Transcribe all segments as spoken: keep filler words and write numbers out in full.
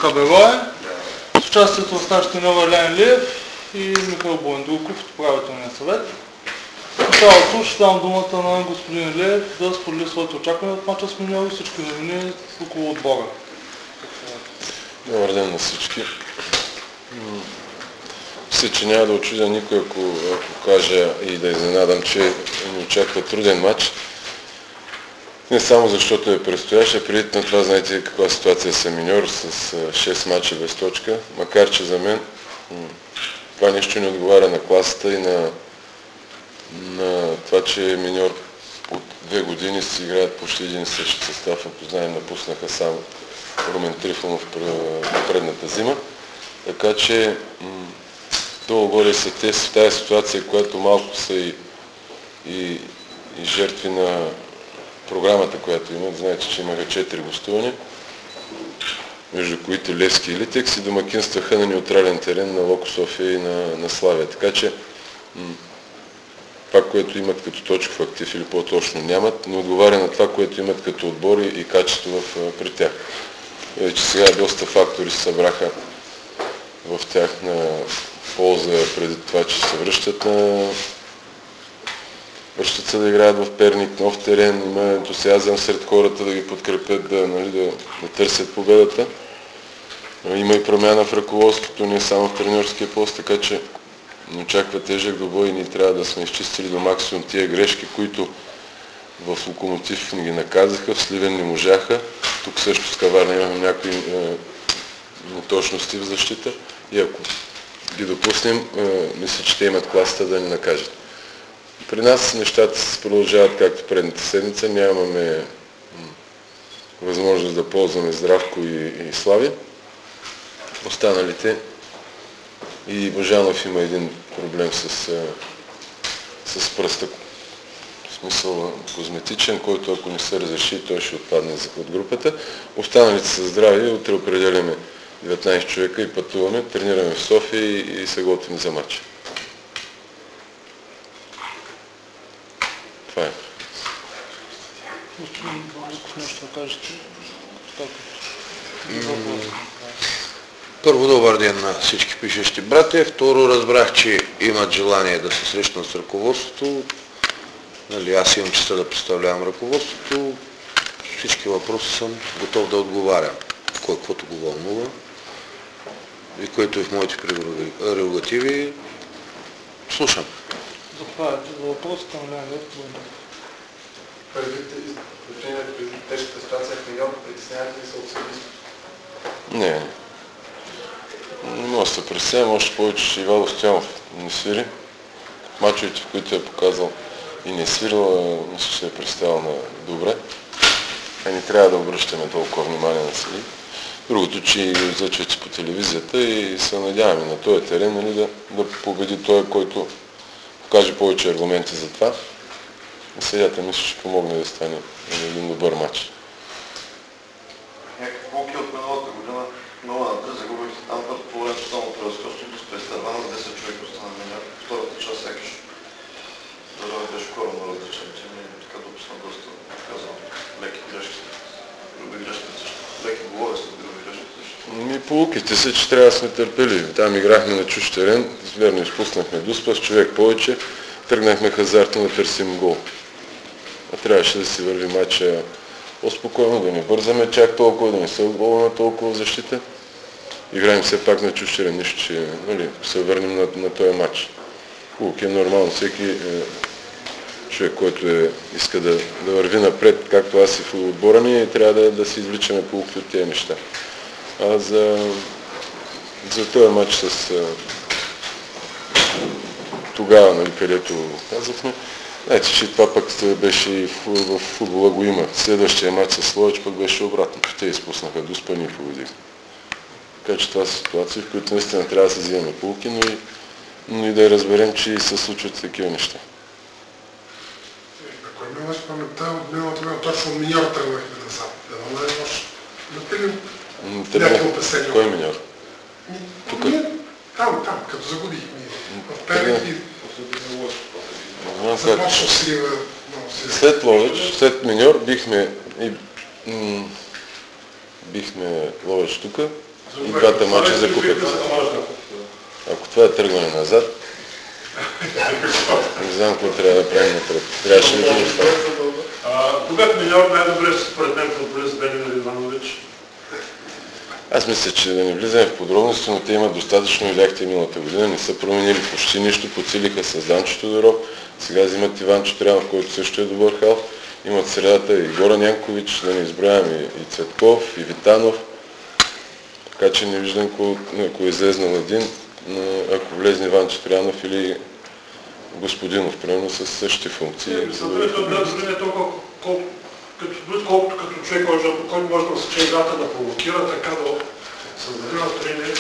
Кабелое, с участието в нашите нова Елен Лев и Михаил Боендулков от управителния съвет. Началото ще дам думата на господин Лев да сподели своите очаквания от мача с Миньор и всички новини около отбора. Добър ден на всички. Мисля, че няма да очудя никой, ако, ако кажа и да изненадам, че ни очаква труден матч. Не само защото е предстоящ, а преди на това знаете каква ситуация са Миньор с шест мача без точка. Макар че за мен това нещо не отговаря на класата и на, на това, че Миньор от две години си играят почти един и същи състав. Ако знаем, напуснаха само Румен Трифонов в предната зима. Така че долу-горе са те в тази ситуация, която малко са и, и, и жертви на програмата, която имат. Знаете, че имаха четири гостувания, между които Левски и Литекс, и домакинстваха на неутрален терен на Локо София и на, на Славия. Така че това, което имат като точков актив или по-точно нямат, не отговаря на това, което имат като отбори и качество в, при тях. Вече сега доста фактори се събраха в тяхна полза преди това, че се връщат на връщат се да играят в Перник, нов терен, има ентусиазъм сред хората да ги подкрепят, да, нали, да, да търсят победата. Има и промяна в ръководството, не само в треньорския пост, така че ни очаква тежък добой и ние трябва да сме изчистили до максимум тия грешки, които в Локомотив ни ги наказаха, в Сливен не можаха. Тук също с Каварна имаме някои е, неточности в защита и ако ги допуснем, е, мисля, че те имат класата да ни накажат. При нас нещата се продължават както предната седмица, нямаме възможност да ползваме Здравко и, и Слави. Останалите и Божанов има един проблем с, с пръста, в смисъл козметичен, който ако не се разреши, той ще отпадне от групата. Останалите са здрави, утре определяме деветнайсет човека и пътуваме, тренираме в София и, и се готвим за матча. Това е. Господин Боендулков, нещо да кажете? Първо, добър ден на всички пишещи братя. Второ, разбрах, че имат желание да се срещнат с ръководството. Нали, аз имам честа да представлявам ръководството. Всички въпроси съм готов да отговарям. Кой каквото го вълнува и което е в моите прерогативи. Слушам. Заповядайте за въпрос към Елен Лев. Предвид тежката ситуация в Миньор, притеснявате ли се от съдейството? Не. Не мога да се пресявам, още повече, че Ивайло Стоянов не свири. Мачовете, в които е показал и не е свирил, мисля, че се е представил на добре. А не трябва да обръщаме толкова внимание на съди. Другото, че излъчвате по телевизията и се надяваме на този терен, нали, да, да победи той, който покаже повече аргументи за това. И съдията мисля, че помогне да стане един добър матч. Някакви полки от миналата година, много напред загубихте там път по време тотално превъзходство с представа на десет човека остана на втората част, сякаш държава беше коренно различен, че ми така допусна доста, казвам, леки грешки, груби грешки също, леки голове с груби грешки също. Ми полуките се, че трябва да сме търпеливи. Там играхме на чужд терен, верно изпуснахме Дуспа с човек повече, тръгнахме хазартно да търсим гол. А трябваше да си върви матча по-спокойно, да не бързаме чак толкова, да не се отголваме толкова в защита. Играем все пак на чужд терен, нищо, че, нали, се върнем на, на този матч. Полуки е нормално, всеки е, човек, който е, иска да, да върви напред, както аз и в отбора ни, трябва да, да си извличаме полуки от тези неща. А за, за този матч с тогава, нали, където казахме, знаете, че това пък беше и в, в футбола го има. Следващия матч с Ловеч пък беше обратно. Те изпуснаха Дуспа, ние победихме. Така че това са ситуации, в които наистина трябва да се вземем полуки, но и, но и да разберем, че се случват такива неща. Ако имаш паметта, от миналото време точно Миньор тръгнахме назад. Да не имаш някакво опасение. Кой Миньор? Тук. Там, там, като загубихме. В Перник и започва слива. След Ловеч, след Миньор бихме и, бихме Ловеч тук, и двата мача за купата. Ако това е тръгване назад, не знам какво трябва да правим напред. Трябваше да ги оставя. Когато миньор най-добре според мен футболист Бенин Иванович? Аз мисля, че да не влизаме в подробности, но те имат достатъчно, видяхте миналата година, не са променили почти нищо, подсилиха с Данчо Тодоров, сега взимат Иванчо Трянов, който също е добър халф, имат средата и Горан Янкович, да не изброяваме и Цветков, и Витанов, така че не виждам, ако е излезнал един, ако влезне Иванчо Трянов или Господинов, примерно с същите функции. Съдържа да не толкова колкото като човек, който може да се играта да провокира, така да създаде настроение.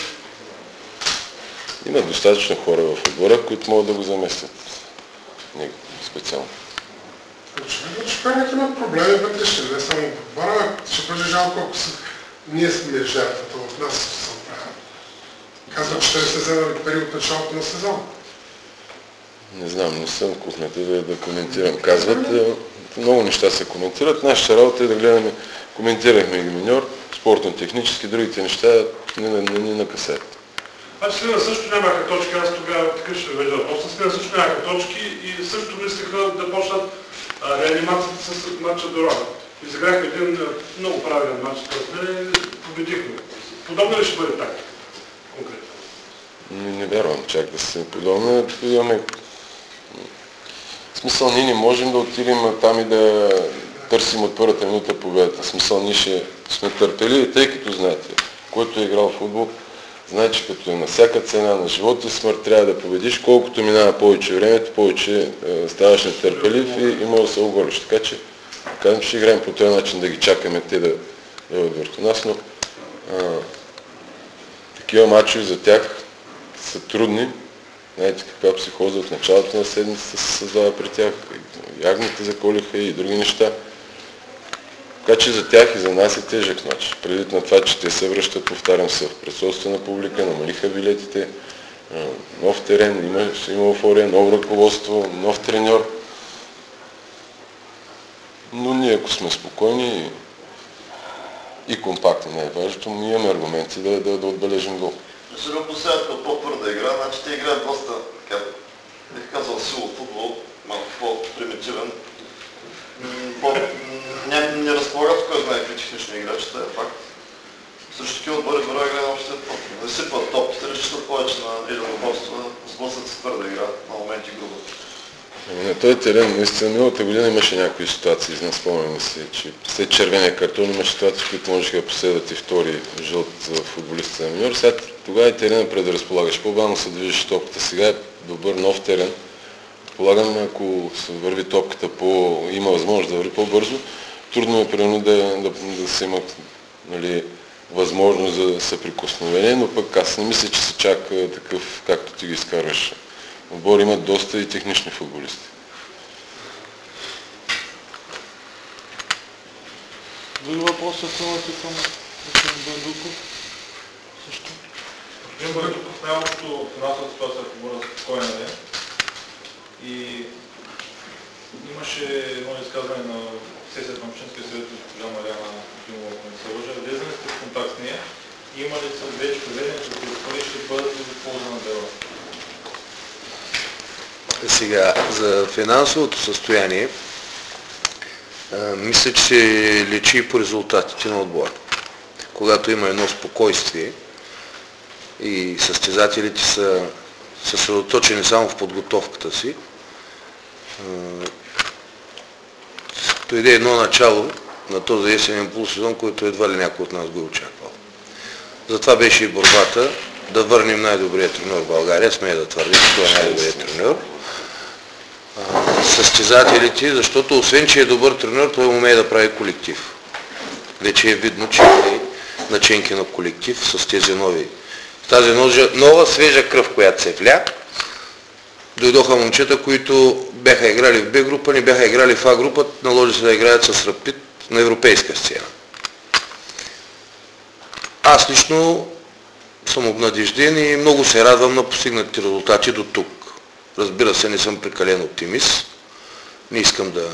Има достатъчно хора в отбора, които могат да го заместят. Не специално. Очевидно, че Перник има проблеми вътрешни, не само в отбора. Ще бъде жалко, ако ние сме жертвата от нас се оправя. Казва, че ще се вземали пари от началото на сезона. Не знам, не съм в кухнята да, да коментирам. Казват, много неща се коментират. Нашата работа е да гледаме, коментирахме ги миньор, спортно-технически, другите неща не, не, не, не накасаят. Аз Сливен също нямаха точки, аз тогава такъв ще веда въпрос. Сливен също нямаха точки и също мислеха да почнат реанимацията с матча до Рода. Изиграхме един много правилен матч с мен и победихме. Подобно ли ще бъде тактика? Конкретно. Не, не вярвам чак да се подобно. Имаме... В смисъл, ние не можем да отидем там и да търсим от първата минута победата. В смисъл, ние ще сме търпеливи, тъй като знаете, който е играл в футбол, знае, че като е на всяка цена, на живота и смърт трябва да победиш, колкото минава повече времето, повече е, ставаш нетърпелив и, и може да се оголиш. Така че, казвам, че ще играем по този начин да ги чакаме те да дойдат върху нас, но а, такива мачове за тях са трудни. Знаете каква психоза от началото на седмицата се създава при тях. Ягните заколиха и други неща. Така че за тях и за нас е тежък мач. Предвид на това, че те се връщат, повтарям се, в присъствие на публика, намалиха билетите, нов терен, има, има еуфория, ново ръководство, нов треньор. Но ние, ако сме спокойни и, и компактни, най-важното, ние имаме аргументи да, да, да отбележим гол. Ще го поставят като по-твърда игра, значи те играят доста, така, бих казал, силов футбол, малко по-примитивен. По, не, не разполагат кой знае какви технични играчи, това е факт. Също такива отбори добра игра на общите по-трудно. Не сипват топките, разчитат повече на единоборства, сблъсват се твърда игра, на моменти грубо. На този терен, наистина, миналата година имаше някои ситуации, не спомняме си, че след червения картон имаше ситуации, в които можеха да последват и втори жълт за футболистите на миньор. Сега тогава и терена предразполагаш. По-бавно се движиш топката. Сега е добър нов терен. Полагам, ако се върви топката по... има възможност да върви по-бързо, трудно е примерно да, да, да се имат, нали, възможност за съприкосновение, но пък аз не мисля, че се чака такъв, както ти ги изкарваш. Отбор имат доста и технични футболисти. Други въпроси имате към господин Бандуков? Също? Господин Бандуков, най-общо финансова ситуация в отбора спокойна е. И имаше едно изказване на сесията на Общинския съвет от госпожа Мариана Димова, ако не се лъжа. Влезане сте в контакт с нея и има ли са вече проведени, че тези ще бъдат за полза на дела? Сега, за финансовото състояние, а, мисля, че се лечи и по резултатите на отбора. Когато има едно спокойствие и състезателите са съсредоточени само в подготовката си, а, дойде едно начало на този есенен полусезон, който едва ли някой от нас го е очаквал. Затова беше и борбата да върнем най-добрият треньор в България. Смея да твърдим, че това е най-добрият треньор. Състезателите, защото освен, че е добър треньор, той умее да прави колектив. Вече е видно, че е наченки на колектив с тези нови. Тази нова, свежа кръв, която се вля, дойдоха момчета, които бяха играли в Б група, не бяха играли в А група, наложи се да играят с Рапид на европейска сцена. Аз лично съм обнадежден и много се радвам на постигнатите резултати до тук. Разбира се, не съм прекален оптимист. Не искам да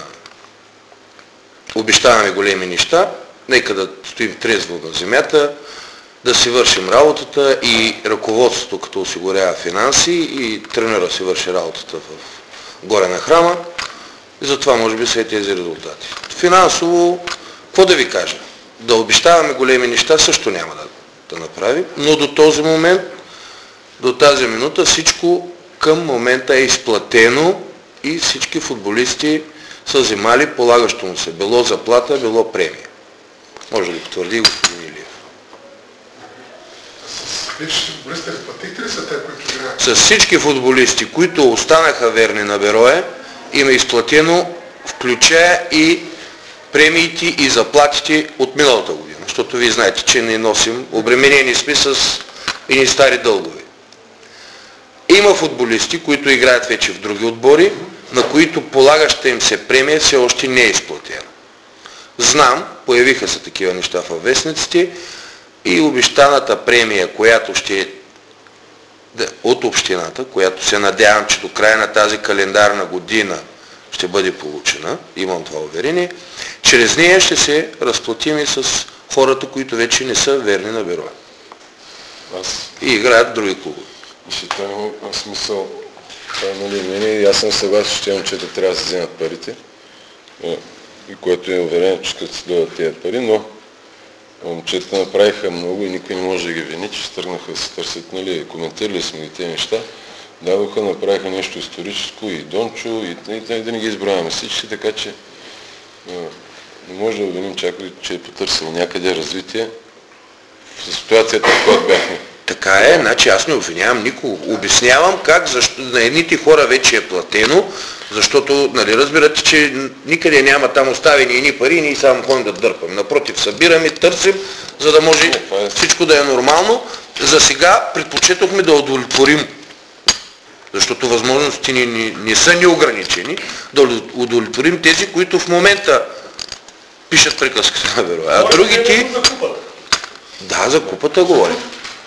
обещаваме големи неща. Нека да стоим трезво на земята, да си вършим работата и ръководството като осигурява финанси и тренера си върши работата в горе на храма. И затова може би са и тези резултати. Финансово, какво да ви кажа? Да обещаваме големи неща също няма да, да направим, но до този момент, до тази минута всичко към момента е изплатено и всички футболисти са взимали полагащо му се. Било заплата, било премия. Може да го потвърди господин Илиев. Вече футболисти разплатихте ли са те, които играят? С всички футболисти, които останаха верни на Берое, им е изплатено, включая и премиите и заплатите от миналата година. Защото вие знаете, че не носим, обременени сме с едни стари дългове. Има футболисти, които играят вече в други отбори, на които полагаща им се премия все още не е изплатена. Знам, появиха се такива неща във вестниците и обещаната премия, която ще от общината, която се надявам, че до края на тази календарна година ще бъде получена, имам това уверение, чрез нея ще се разплатим и с хората, които вече не са верни на Берое. Аз И играят в други клубове. ще това няма смисъл. Това, нали, мене, аз съм съгласен, че момчета трябва да се вземат парите, и което е уверено, че като се дойдат тези пари, но момчета направиха много и никой не може да ги вини, че тръгнаха да се търсят, нали, коментирали сме и тези неща, дадоха, направиха нещо историческо и Дончо, и, и, и да не ги избравяме всички, така че не може да обвиним чакали, че е потърсил някъде развитие в ситуацията, в която бяхме. Така е, значи аз не обвинявам никого. Обяснявам как защо, на едните хора вече е платено, защото, нали, разбирате, че никъде няма там оставени едни пари и ние само ходим да дърпаме. Напротив, събираме, търсим, за да може всичко да е нормално. За сега предпочетохме да удовлетворим, защото възможностите ни не, не са неограничени, да удовлетворим тези, които в момента пишат приказката на Берое. А другите... Да, за купата говорим.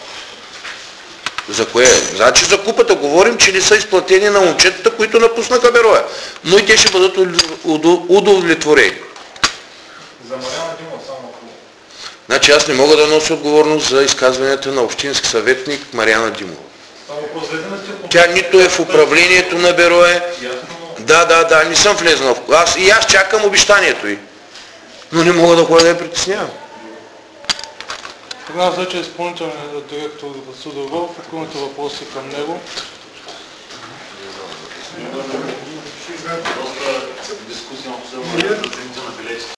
За кое? Значи за купата говорим, че не са изплатени на момчетата, които напуснаха Берое. Но и те ще бъдат удовлетворени. За Мариана Димов само ако... Значи аз не мога да нося отговорност за изказванията на общински съветник Мариана Димова. Само по-злезена сте... Тя нито е в управлението на Берое. Да, да, да, не съм влезнал. Аз, и аз чакам обещанието й. Но не мога да ходя да я притеснявам. Тогава вече е изпълнителният директор Васил Дъргов, ако имате въпроси към него. Доста дискусия на последно време за цените на билетите.